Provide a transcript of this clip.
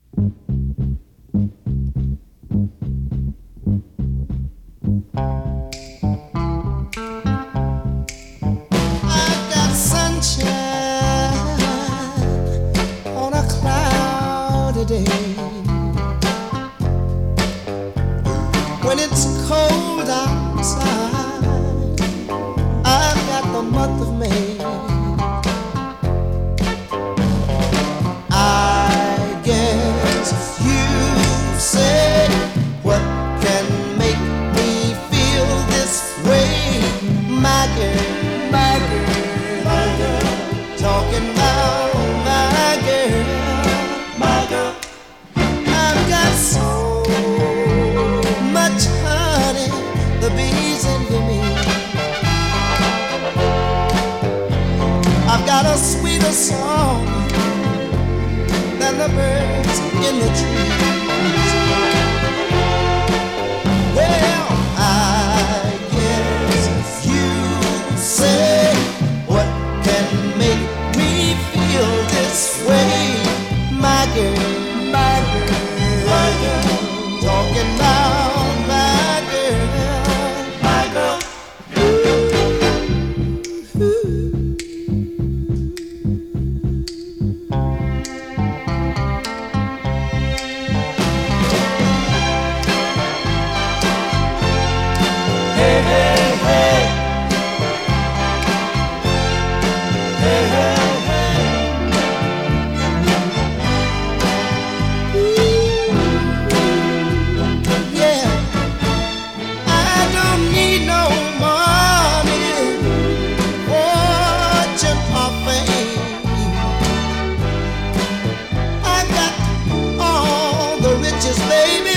I've got sunshine on a cloudy day. When it's cold outside, I've got the month of May. I guess you say, what can make me feel this way? My girl, my girl, my girl, talking about my girl, my girl. I've got so much honey, the bees envy me. I've got a sweeter song than the birds in the trees. Well, I guess you say, what can make me feel this way? My girl, my girl, my girl, talking about my girl, my girl. Hey, hey, hey. Hey, hey, hey. Yeah, I don't need no money, fortune or fame. I got all the riches, baby.